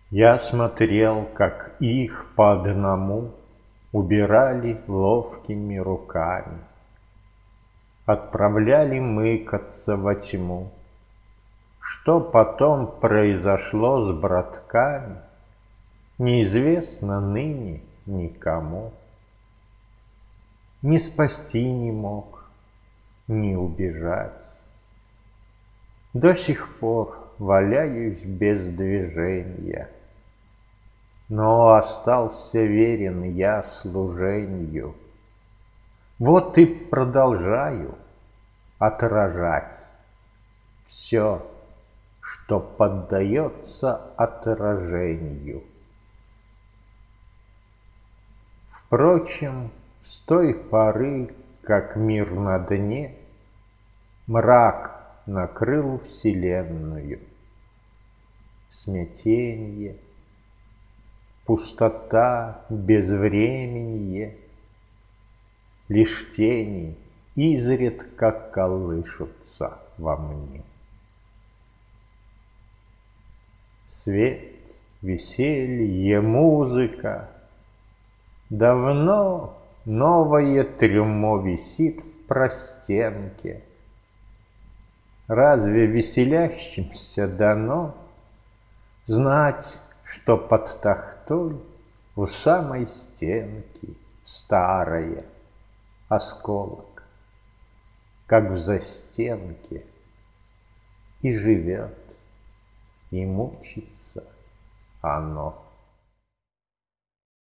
Я смотрел, как их по одному убирали ловкими руками, отправляли мыкаться во тьму. Что потом произошло с братками, неизвестно ныне никому. Ни спасти не мог, ни убежать. До сих пор валяюсь без движения, но остался верен я служенью. Вот и продолжаю отражать все, что поддается отражению. Впрочем, с той поры, как мир на дне, мрак накрыл вселенную. Смятенье, пустота, безвременье, лишь тени изредка колышутся во мне. Свет, веселье, музыка. Давно новое трюмо висит в простенке. Разве веселящимся дано знать, что под тахтой у самой стенки старая осколок, как в застенке, и живет, и мучится оно?